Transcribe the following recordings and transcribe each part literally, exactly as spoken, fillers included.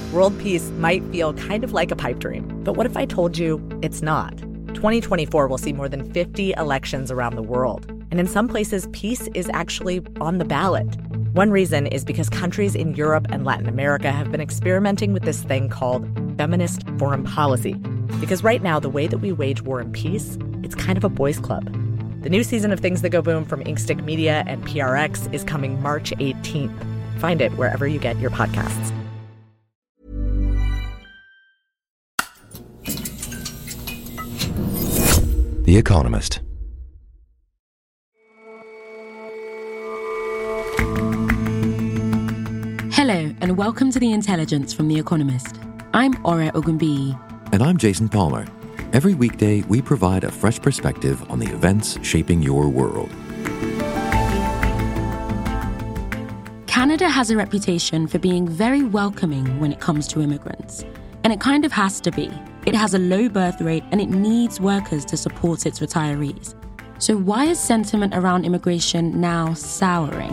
World peace might feel kind of like a pipe dream, but what if I told you it's not? twenty twenty-four will see more than fifty elections around the world, and in some places, peace is actually on the ballot. One reason is because countries in Europe and Latin America have been experimenting with this thing called feminist foreign policy. Because right now, the way that we wage war and peace, it's kind of a boys' club. The new season of Things That Go Boom from Inkstick Media and P R X is coming March eighteenth. Find it wherever you get your podcasts. The Economist. Hello, and welcome to The Intelligence from The Economist. I'm Ore Ogunbiyi. And I'm Jason Palmer. Every weekday, we provide a fresh perspective on the events shaping your world. Canada has a reputation for being very welcoming when it comes to immigrants. And it kind of has to be. It has a low birth rate and it needs workers to support its retirees. So why is sentiment around immigration now souring?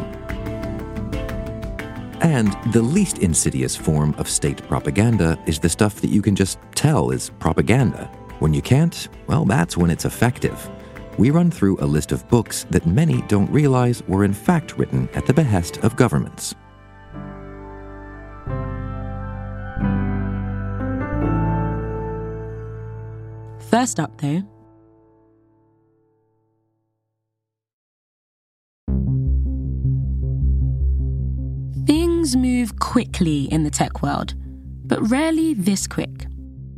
And the least insidious form of state propaganda is the stuff that you can just tell is propaganda. When you can't, well, that's when it's effective. We run through a list of books that many don't realize were in fact written at the behest of governments. First up, though, things move quickly in the tech world, but rarely this quick.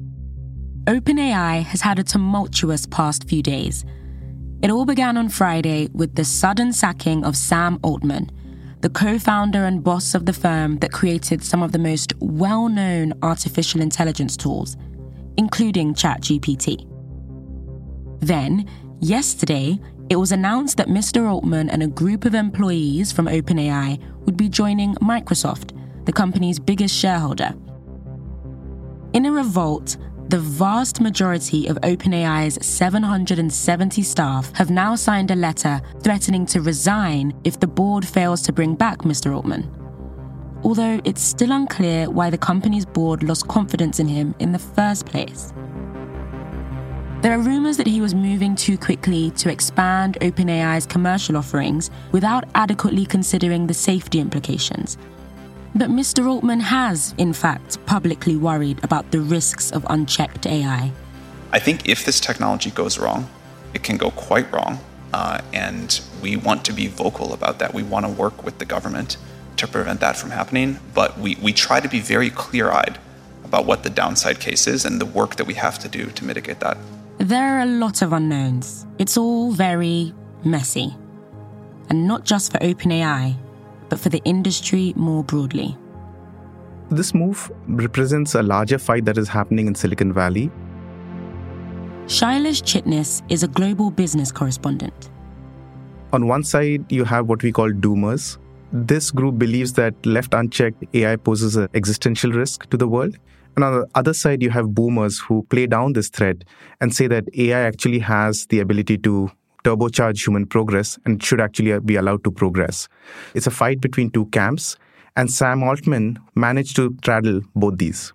OpenAI has had a tumultuous past few days. It all began on Friday with the sudden sacking of Sam Altman, the co-founder and boss of the firm that created some of the most well-known artificial intelligence tools, including ChatGPT. Then, yesterday, it was announced that Mister Altman and a group of employees from OpenAI would be joining Microsoft, the company's biggest shareholder. In a revolt, the vast majority of OpenAI's seven hundred seventy staff have now signed a letter threatening to resign if the board fails to bring back Mister Altman. Although it's still unclear why the company's board lost confidence in him in the first place. There are rumors that he was moving too quickly to expand OpenAI's commercial offerings without adequately considering the safety implications. But Mister Altman has, in fact, publicly worried about the risks of unchecked A I. I think if this technology goes wrong, it can go quite wrong, uh, and we want to be vocal about that. We want to work with the government to prevent that from happening, but we, we try to be very clear-eyed about what the downside case is and the work that we have to do to mitigate that. There are a lot of unknowns. It's all very messy. And not just for OpenAI, but for the industry more broadly. This move represents a larger fight that is happening in Silicon Valley. Shailesh Chitnis is a global business correspondent. On one side, you have what we call doomers. This group believes that left unchecked, A I poses an existential risk to the world. And on the other side, you have boomers who play down this threat and say that A I actually has the ability to turbocharge human progress and should actually be allowed to progress. It's a fight between two camps, and Sam Altman managed to straddle both these.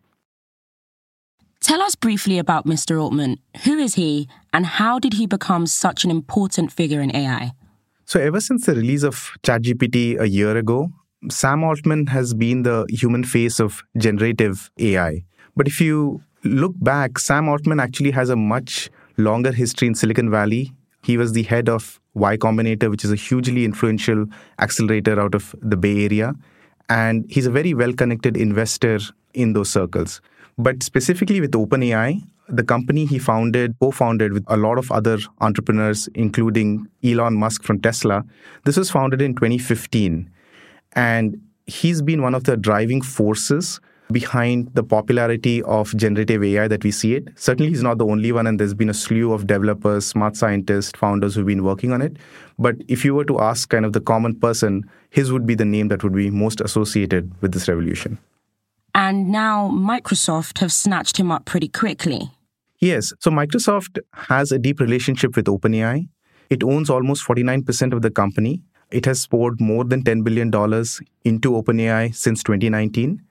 Tell us briefly about Mister Altman. Who is he, and how did he become such an important figure in A I? So ever since the release of ChatGPT a year ago, Sam Altman has been the human face of generative A I. But if you look back, Sam Altman actually has a much longer history in Silicon Valley. He was the head of Y Combinator, which is a hugely influential accelerator out of the Bay Area. And he's a very well-connected investor in those circles. But specifically with OpenAI, the company he founded, co-founded with a lot of other entrepreneurs, including Elon Musk from Tesla, this was founded in twenty fifteen. And he's been one of the driving forces behind the popularity of generative A I that we see it. Certainly, he's not the only one, and there's been a slew of developers, smart scientists, founders who've been working on it. But if you were to ask kind of the common person, his would be the name that would be most associated with this revolution. And now Microsoft have snatched him up pretty quickly. Yes. So Microsoft has a deep relationship with OpenAI. It owns almost forty-nine percent of the company. It has poured more than ten billion dollars into OpenAI since twenty nineteen.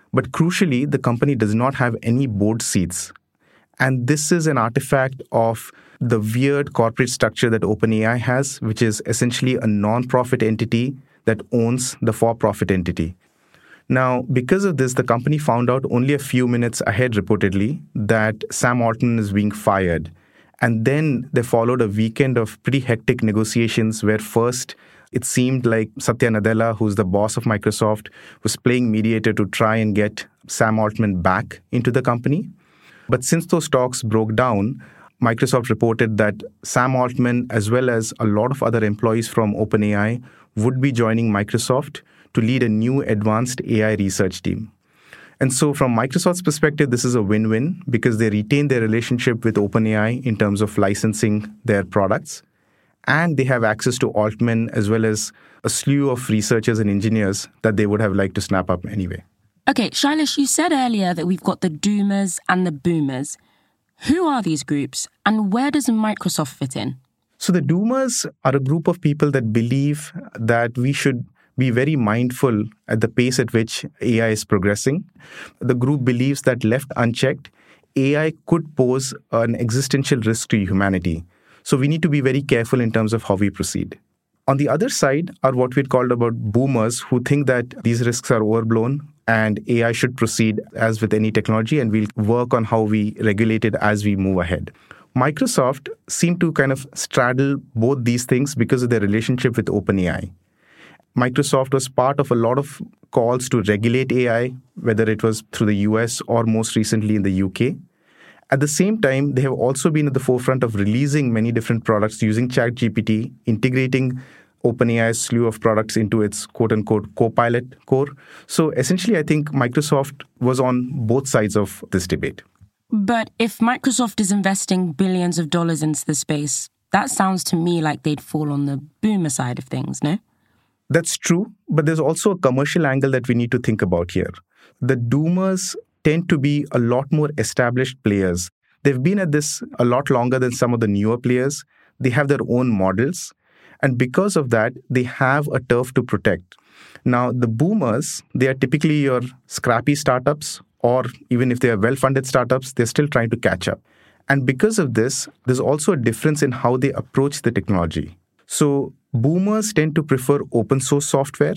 But crucially, the company does not have any board seats. And this is an artifact of the weird corporate structure that OpenAI has, which is essentially a non-profit entity that owns the for-profit entity. Now, because of this, the company found out only a few minutes ahead, reportedly, that Sam Altman is being fired. And then there followed a weekend of pretty hectic negotiations where first it seemed like Satya Nadella, who's the boss of Microsoft, was playing mediator to try and get Sam Altman back into the company. But since those talks broke down, Microsoft reported that Sam Altman, as well as a lot of other employees from OpenAI, would be joining Microsoft to lead a new advanced A I research team. And so from Microsoft's perspective, this is a win-win because they retain their relationship with OpenAI in terms of licensing their products. And they have access to Altman as well as a slew of researchers and engineers that they would have liked to snap up anyway. Okay, Shailesh, you said earlier that we've got the doomers and the boomers. Who are these groups and where does Microsoft fit in? So the doomers are a group of people that believe that we should be very mindful at the pace at which A I is progressing. The group believes that left unchecked, A I could pose an existential risk to humanity. So we need to be very careful in terms of how we proceed. On the other side are what we'd called about boomers who think that these risks are overblown and A I should proceed as with any technology and we'll work on how we regulate it as we move ahead. Microsoft seemed to kind of straddle both these things because of their relationship with OpenAI. Microsoft was part of a lot of calls to regulate A I, whether it was through the U S or most recently in the U K. At the same time, they have also been at the forefront of releasing many different products using ChatGPT, integrating OpenAI's slew of products into its quote-unquote Copilot core. So essentially, I think Microsoft was on both sides of this debate. But if Microsoft is investing billions of dollars into the space, that sounds to me like they'd fall on the boomer side of things, no? That's true, but there's also a commercial angle that we need to think about here. The doomers tend to be a lot more established players. They've been at this a lot longer than some of the newer players. They have their own models. And because of that, they have a turf to protect. Now, the boomers, they are typically your scrappy startups, or even if they are well-funded startups, they're still trying to catch up. And because of this, there's also a difference in how they approach the technology. So boomers tend to prefer open source software,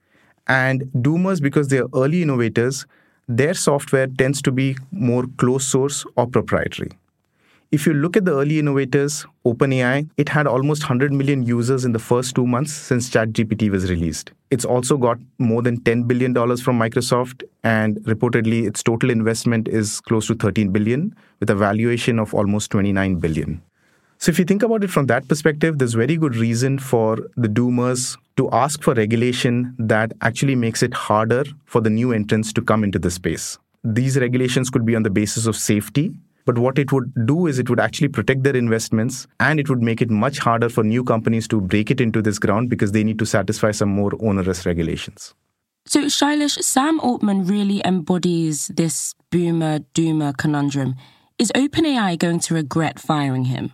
and doomers, because they are early innovators, their software tends to be more closed source or proprietary. If you look at the early innovators, OpenAI, it had almost one hundred million users in the first two months since ChatGPT was released. It's also got more than ten billion dollars from Microsoft, and reportedly its total investment is close to thirteen billion dollars with a valuation of almost twenty-nine billion dollars. So if you think about it from that perspective, there's very good reason for the doomers to ask for regulation that actually makes it harder for the new entrants to come into the space. These regulations could be on the basis of safety, but what it would do is it would actually protect their investments and it would make it much harder for new companies to break it into this ground because they need to satisfy some more onerous regulations. So Shailesh, Sam Altman really embodies this boomer-doomer conundrum. Is OpenAI going to regret firing him?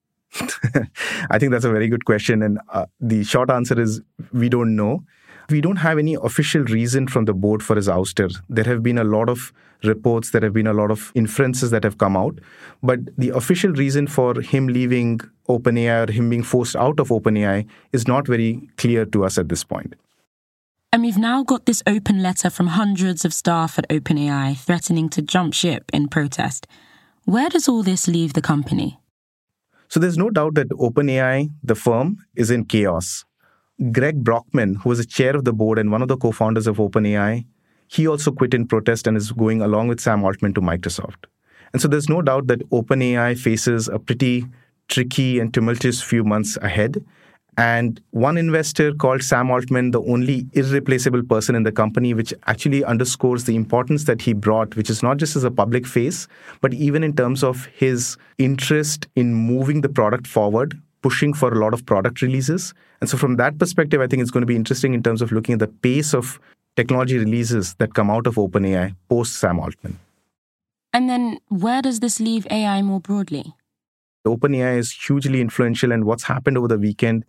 I think that's a very good question. And uh, the short answer is we don't know. We don't have any official reason from the board for his ouster. There have been a lot of reports, there have been a lot of inferences that have come out. But the official reason for him leaving OpenAI or him being forced out of OpenAI is not very clear to us at this point. And we've now got this open letter from hundreds of staff at OpenAI threatening to jump ship in protest. Where does all this leave the company? So there's no doubt that OpenAI, the firm, is in chaos. Greg Brockman, who was the chair of the board and one of the co-founders of OpenAI, he also quit in protest and is going along with Sam Altman to Microsoft. And so there's no doubt that OpenAI faces a pretty tricky and tumultuous few months ahead. And one investor called Sam Altman the only irreplaceable person in the company, which actually underscores the importance that he brought, which is not just as a public face, but even in terms of his interest in moving the product forward, pushing for a lot of product releases. And so from that perspective, I think it's going to be interesting in terms of looking at the pace of technology releases that come out of OpenAI post Sam Altman. And then where does this leave A I more broadly? OpenAI is hugely influential, and what's happened over the weekend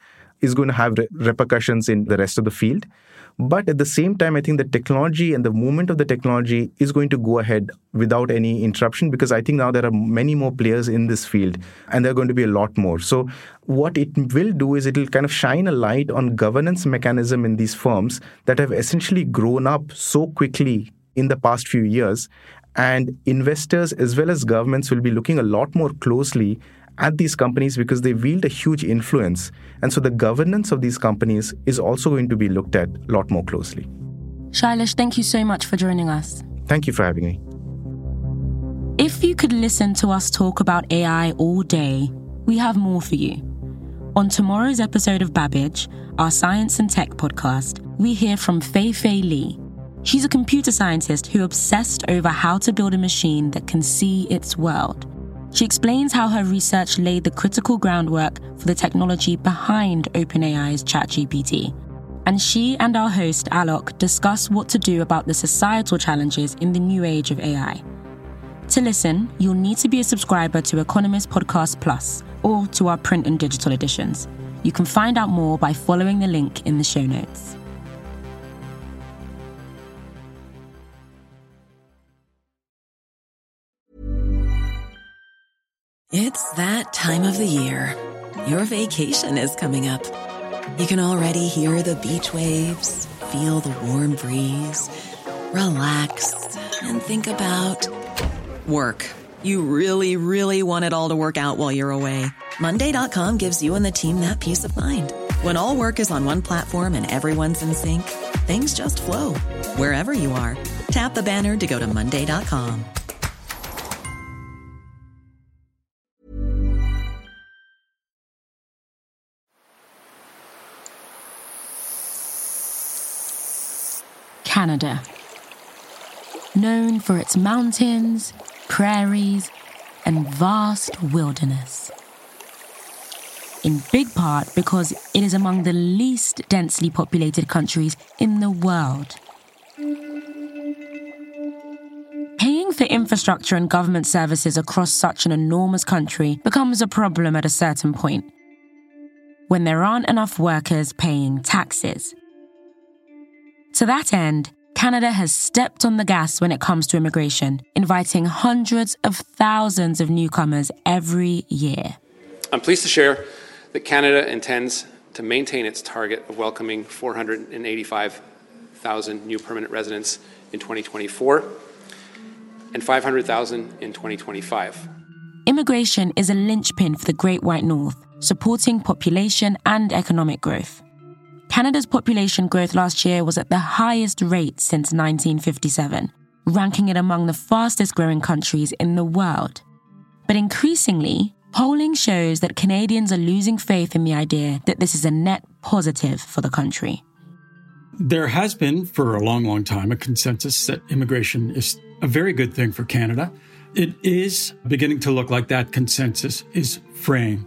is going to have re- repercussions in the rest of the field. But at the same time, I think the technology and the movement of the technology is going to go ahead without any interruption, because I think now there are many more players in this field and there are going to be a lot more. So what it will do is it will kind of shine a light on governance mechanism in these firms that have essentially grown up so quickly in the past few years. And investors as well as governments will be looking a lot more closely at these companies because they wield a huge influence. And so the governance of these companies is also going to be looked at a lot more closely. Shailesh, thank you so much for joining us. Thank you for having me. If you could listen to us talk about A I all day, we have more for you. On tomorrow's episode of Babbage, our science and tech podcast, we hear from Fei Fei Li. She's a computer scientist who obsessed over how to build a machine that can see its world. She explains how her research laid the critical groundwork for the technology behind OpenAI's ChatGPT. And she and our host, Alok, discuss what to do about the societal challenges in the new age of A I. To listen, you'll need to be a subscriber to Economist Podcast Plus or to our print and digital editions. You can find out more by following the link in the show notes. It's that time of the year. Your vacation is coming up. You can already hear the beach waves, feel the warm breeze, relax, and think about work. You really, really want it all to work out while you're away. Monday dot com gives you and the team that peace of mind. When all work is on one platform and everyone's in sync, things just flow. Wherever you are, tap the banner to go to Monday dot com. Canada. Known for its mountains, prairies, and vast wilderness. In big part because it is among the least densely populated countries in the world. Paying for infrastructure and government services across such an enormous country becomes a problem at a certain point, when there aren't enough workers paying taxes. To that end, Canada has stepped on the gas when it comes to immigration, inviting hundreds of thousands of newcomers every year. I'm pleased to share that Canada intends to maintain its target of welcoming four hundred eighty-five thousand new permanent residents in twenty twenty-four and five hundred thousand in twenty twenty-five. Immigration is a linchpin for the Great White North, supporting population and economic growth. Canada's population growth last year was at the highest rate since nineteen fifty-seven, ranking it among the fastest growing countries in the world. But increasingly, polling shows that Canadians are losing faith in the idea that this is a net positive for the country. There has been, for a long, long time, a consensus that immigration is a very good thing for Canada. It is beginning to look like that consensus is fraying.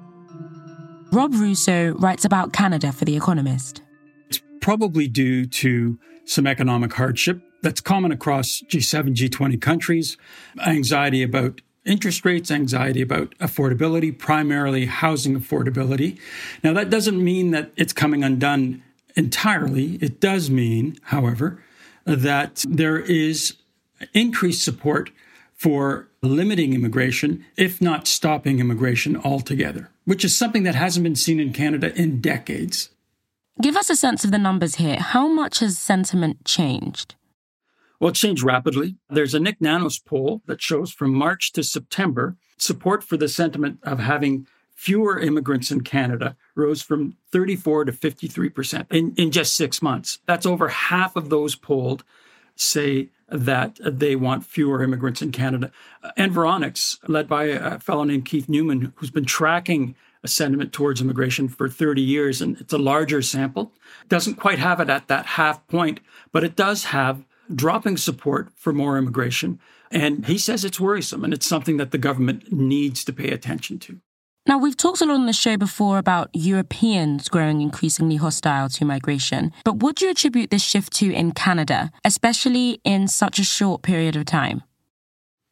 Rob Russo writes about Canada for The Economist. It's probably due to some economic hardship that's common across G seven, G twenty countries, anxiety about interest rates, anxiety about affordability, primarily housing affordability. Now, that doesn't mean that it's coming undone entirely. It does mean, however, that there is increased support for limiting immigration, if not stopping immigration altogether, which is something that hasn't been seen in Canada in decades. Give us a sense of the numbers here. How much has sentiment changed? Well, it changed rapidly. There's a Nick Nanos poll that shows from March to September, support for the sentiment of having fewer immigrants in Canada rose from thirty-four to fifty-three percent in, in just six months. That's over half of those polled say that they want fewer immigrants in Canada. Environics, led by a fellow named Keith Newman, who's been tracking a sentiment towards immigration for thirty years, and it's a larger sample, doesn't quite have it at that half point, but it does have dropping support for more immigration. And he says it's worrisome, and it's something that the government needs to pay attention to. Now, we've talked a lot on the show before about Europeans growing increasingly hostile to migration. But what do you attribute this shift to in Canada, especially in such a short period of time?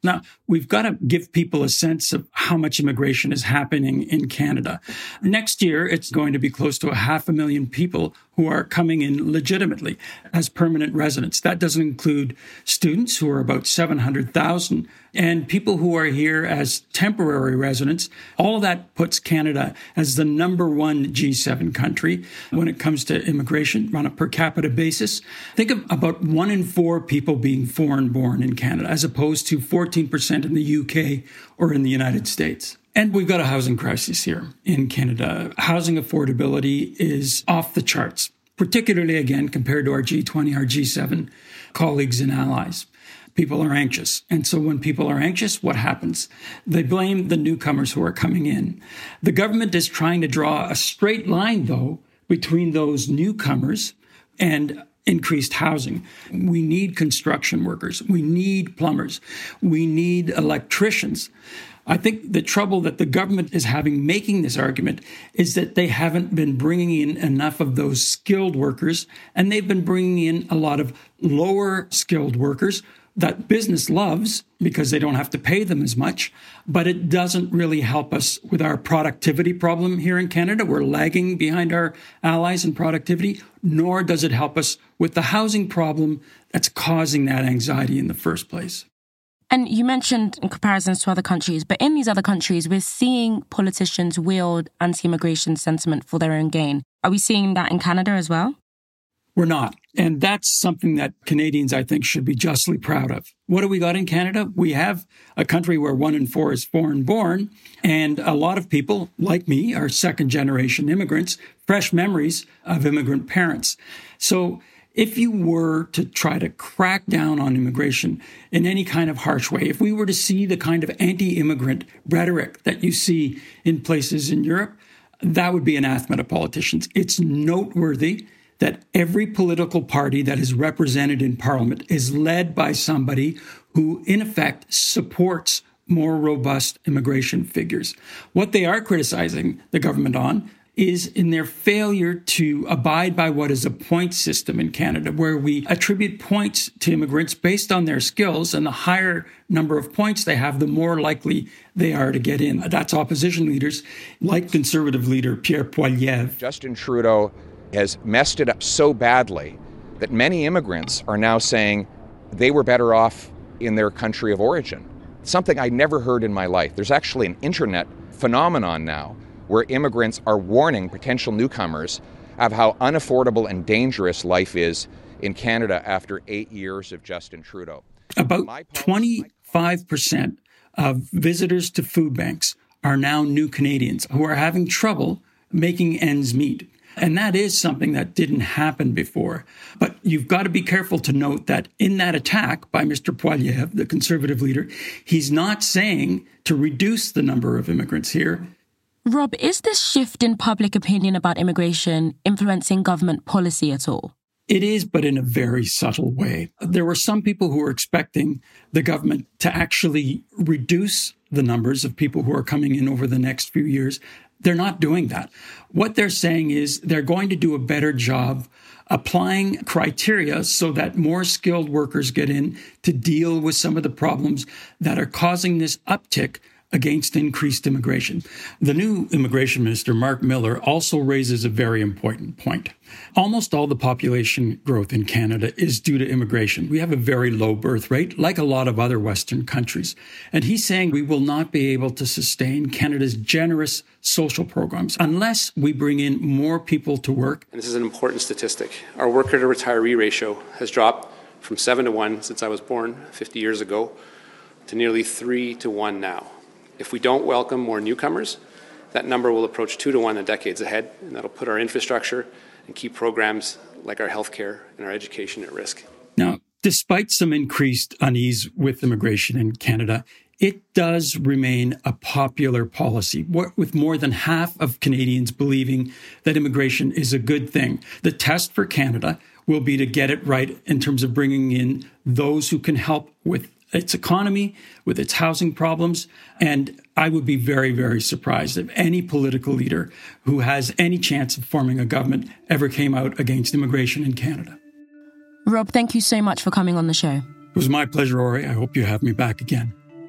Now, we've got to give people a sense of how much immigration is happening in Canada. Next year, it's going to be close to a half a million people who are coming in legitimately as permanent residents. That doesn't include students, who are about seven hundred thousand, and people who are here as temporary residents. All of that puts Canada as the number one G seven country when it comes to immigration on a per capita basis. Think of about one in four people being foreign-born in Canada, as opposed to fourteen percent in the U K or in the United States. And we've got a housing crisis here in Canada. Housing affordability is off the charts, particularly, again, compared to our G twenty, our G seven colleagues and allies. People are anxious. And so when people are anxious, what happens? They blame the newcomers who are coming in. The government is trying to draw a straight line, though, between those newcomers and increased housing. We need construction workers. We need plumbers. We need electricians. I think the trouble that the government is having making this argument is that they haven't been bringing in enough of those skilled workers, and they've been bringing in a lot of lower skilled workers that business loves because they don't have to pay them as much, but it doesn't really help us with our productivity problem here in Canada. We're lagging behind our allies in productivity, nor does it help us with the housing problem that's causing that anxiety in the first place. And you mentioned in comparisons to other countries, but in these other countries, we're seeing politicians wield anti-immigration sentiment for their own gain. Are we seeing that in Canada as well? We're not. And that's something that Canadians, I think, should be justly proud of. What do we got in Canada? We have a country where one in four is foreign-born, and a lot of people, like me, are second-generation immigrants, fresh memories of immigrant parents. So if you were to try to crack down on immigration in any kind of harsh way, if we were to see the kind of anti-immigrant rhetoric that you see in places in Europe, that would be anathema to politicians. It's noteworthy that every political party that is represented in Parliament is led by somebody who, in effect, supports more robust immigration figures. What they are criticizing the government on is in their failure to abide by what is a point system in Canada, where we attribute points to immigrants based on their skills, and the higher number of points they have, the more likely they are to get in. That's opposition leaders like Conservative leader Pierre Poilievre. Justin Trudeau has messed it up so badly that many immigrants are now saying they were better off in their country of origin. Something I never heard in my life. There's actually an internet phenomenon now where immigrants are warning potential newcomers of how unaffordable and dangerous life is in Canada after eight years of Justin Trudeau. About twenty-five percent of visitors to food banks are now new Canadians who are having trouble making ends meet. And that is something that didn't happen before. But you've got to be careful to note that in that attack by Mister Poilievre, the Conservative leader, he's not saying to reduce the number of immigrants here. Rob, is this shift in public opinion about immigration influencing government policy at all? It is, but in a very subtle way. There were some people who were expecting the government to actually reduce the numbers of people who are coming in over the next few years. They're not doing that. What they're saying is they're going to do a better job applying criteria so that more skilled workers get in to deal with some of the problems that are causing this uptick against increased immigration. The new immigration minister, Mark Miller, also raises a very important point. Almost all the population growth in Canada is due to immigration. We have a very low birth rate, like a lot of other Western countries. And he's saying we will not be able to sustain Canada's generous social programs unless we bring in more people to work. And this is an important statistic. Our worker to retiree ratio has dropped from seven to one since I was born fifty years ago to nearly three to one now. If we don't welcome more newcomers, that number will approach two to one in the decades ahead, and that'll put our infrastructure and key programs like our healthcare and our education at risk. Now, despite some increased unease with immigration in Canada, it does remain a popular policy, with more than half of Canadians believing that immigration is a good thing. The test for Canada will be to get it right in terms of bringing in those who can help with its economy, with its housing problems. And I would be very, very surprised if any political leader who has any chance of forming a government ever came out against immigration in Canada. Rob, thank you so much for coming on the show. It was my pleasure, Ori. I hope you have me back again.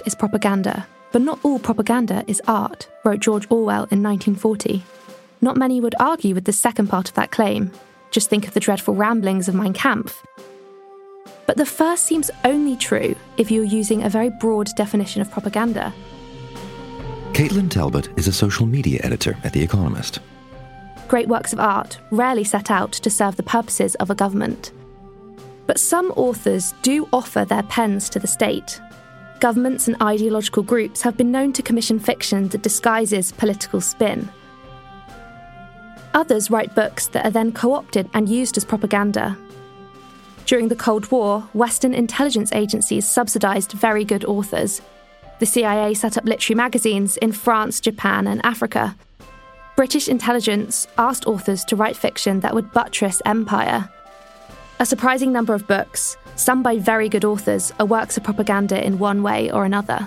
is propaganda, but not all propaganda is art, wrote George Orwell in nineteen forty. Not many would argue with the second part of that claim. Just think of the dreadful ramblings of Mein Kampf. But the first seems only true if you're using a very broad definition of propaganda. Caitlin Talbot is a social media editor at The Economist. Great works of art rarely set out to serve the purposes of a government. But some authors do offer their pens to the state. Governments and ideological groups have been known to commission fiction that disguises political spin. Others write books that are then co-opted and used as propaganda. During the Cold War, Western intelligence agencies subsidised very good authors. The C I A set up literary magazines in France, Japan, and Africa. British intelligence asked authors to write fiction that would buttress empire. A surprising number of books, some by very good authors, are works of propaganda in one way or another.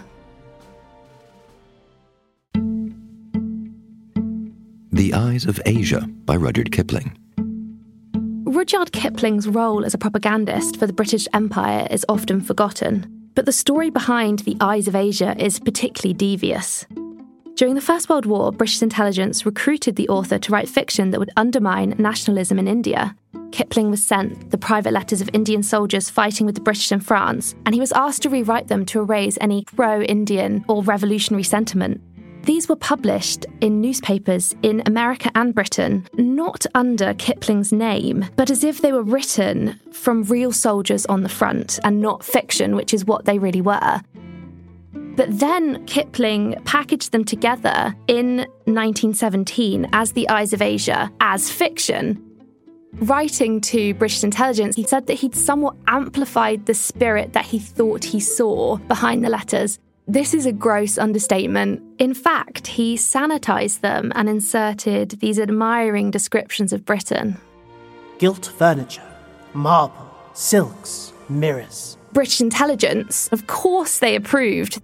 The Eyes of Asia by Rudyard Kipling. Rudyard Kipling's role as a propagandist for the British Empire is often forgotten, but the story behind The Eyes of Asia is particularly devious. During the First World War, British intelligence recruited the author to write fiction that would undermine nationalism in India. Kipling was sent the private letters of Indian soldiers fighting with the British in France, and he was asked to rewrite them to erase any pro-Indian or revolutionary sentiment. These were published in newspapers in America and Britain, not under Kipling's name, but as if they were written from real soldiers on the front and not fiction, which is what they really were. But then Kipling packaged them together in nineteen seventeen as The Eyes of Asia, as fiction. Writing to British intelligence, he said that he'd somewhat amplified the spirit that he thought he saw behind the letters. This is a gross understatement. In fact, he sanitized them and inserted these admiring descriptions of Britain. Gilt furniture, marble, silks, mirrors. British intelligence, of course they approved.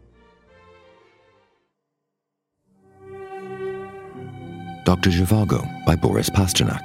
Doctor Zhivago by Boris Pasternak.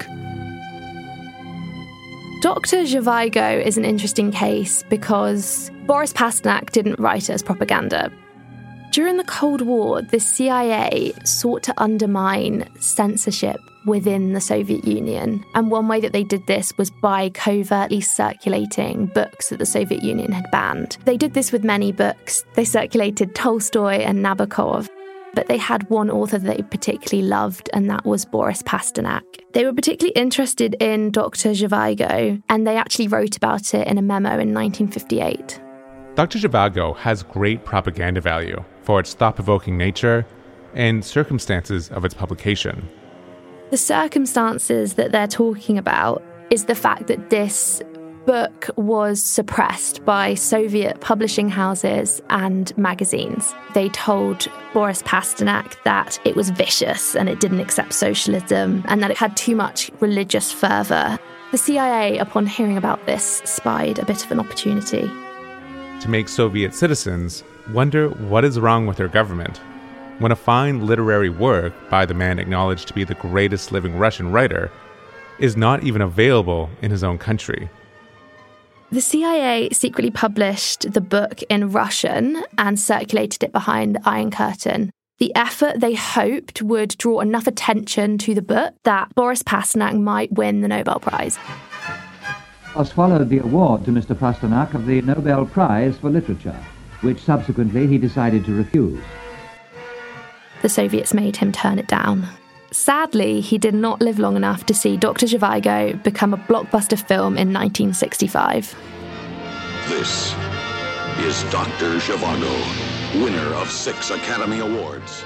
Doctor Zhivago is an interesting case because Boris Pasternak didn't write it as propaganda. During the Cold War, the C I A sought to undermine censorship within the Soviet Union. And one way that they did this was by covertly circulating books that the Soviet Union had banned. They did this with many books. They circulated Tolstoy and Nabokov. But they had one author that they particularly loved, and that was Boris Pasternak. They were particularly interested in Doctor Zhivago, and they actually wrote about it in a memo in nineteen fifty-eight. Doctor Zhivago has great propaganda value for its thought-provoking nature and circumstances of its publication. The circumstances that they're talking about is the fact that this book was suppressed by Soviet publishing houses and magazines. They told Boris Pasternak that it was vicious and it didn't accept socialism and that it had too much religious fervour. The C I A, upon hearing about this, spied a bit of an opportunity to make Soviet citizens wonder what is wrong with their government when a fine literary work by the man acknowledged to be the greatest living Russian writer is not even available in his own country. The C I A secretly published the book in Russian and circulated it behind the Iron Curtain. The effort, they hoped, would draw enough attention to the book that Boris Pasternak might win the Nobel Prize. Thus followed the award to Mister Pasternak of the Nobel Prize for Literature, which subsequently he decided to refuse. The Soviets made him turn it down. Sadly, he did not live long enough to see Doctor Zhivago become a blockbuster film in nineteen sixty-five. This is Doctor Zhivago, winner of six Academy Awards.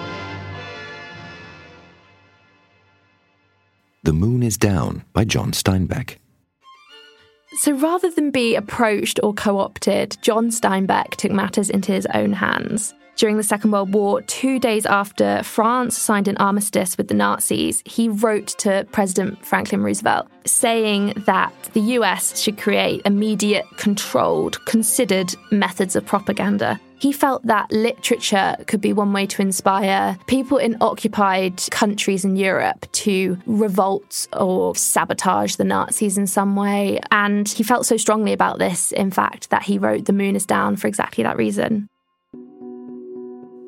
The Moon is Down by John Steinbeck. So rather than be approached or co-opted, John Steinbeck took matters into his own hands. During the Second World War, two days after France signed an armistice with the Nazis, he wrote to President Franklin Roosevelt saying that the U S should create immediate, controlled, considered methods of propaganda. He felt that literature could be one way to inspire people in occupied countries in Europe to revolt or sabotage the Nazis in some way. And he felt so strongly about this, in fact, that he wrote The Moon is Down for exactly that reason.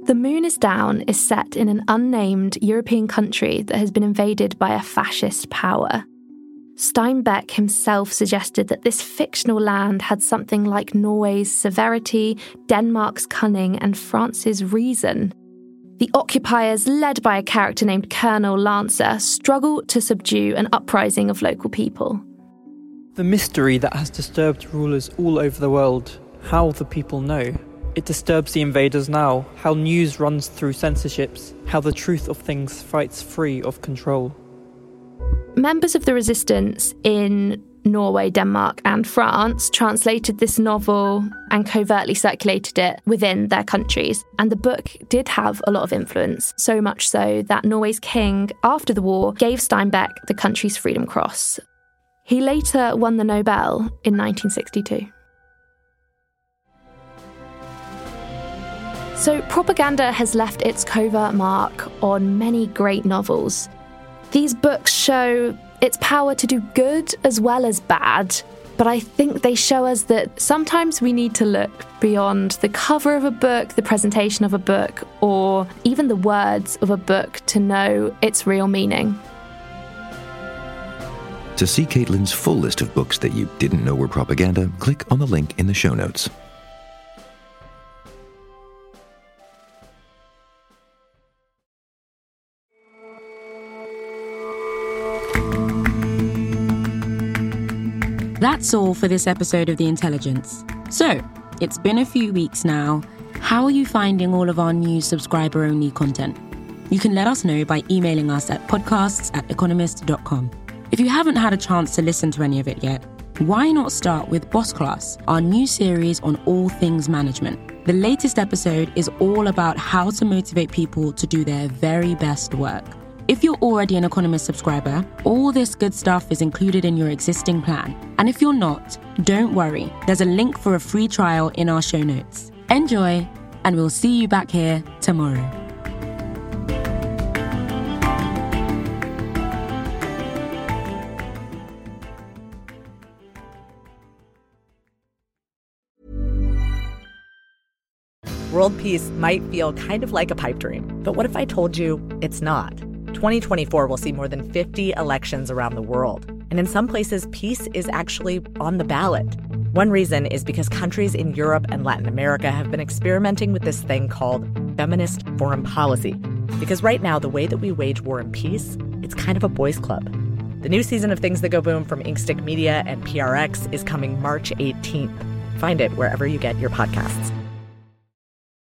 The Moon is Down is set in an unnamed European country that has been invaded by a fascist power. Steinbeck himself suggested that this fictional land had something like Norway's severity, Denmark's cunning, and France's reason. The occupiers, led by a character named Colonel Lancer, struggle to subdue an uprising of local people. The mystery that has disturbed rulers all over the world, how the people know. It disturbs the invaders now, how news runs through censorships, how the truth of things fights free of control. Members of the resistance in Norway, Denmark, and France translated this novel and covertly circulated it within their countries. And the book did have a lot of influence, so much so that Norway's king, after the war, gave Steinbeck the country's Freedom Cross. He later won the Nobel in nineteen sixty-two. So propaganda has left its covert mark on many great novels. These books show its power to do good as well as bad, but I think they show us that sometimes we need to look beyond the cover of a book, the presentation of a book, or even the words of a book to know its real meaning. To see Caitlin's full list of books that you didn't know were propaganda, click on the link in the show notes. That's all for this episode of The Intelligence. So, it's been a few weeks now. How are you finding all of our new subscriber-only content? You can let us know by emailing us at podcasts at economist dot com. If you haven't had a chance to listen to any of it yet, why not start with Boss Class, our new series on all things management? The latest episode is all about how to motivate people to do their very best work. If you're already an Economist subscriber, all this good stuff is included in your existing plan. And if you're not, don't worry. There's a link for a free trial in our show notes. Enjoy, and we'll see you back here tomorrow. World peace might feel kind of like a pipe dream, but what if I told you it's not? twenty twenty-four will see more than fifty elections around the world. And in some places, peace is actually on the ballot. One reason is because countries in Europe and Latin America have been experimenting with this thing called feminist foreign policy. Because right now, the way that we wage war and peace, it's kind of a boys' club. The new season of Things That Go Boom from Inkstick Media and P R X is coming March eighteenth. Find it wherever you get your podcasts.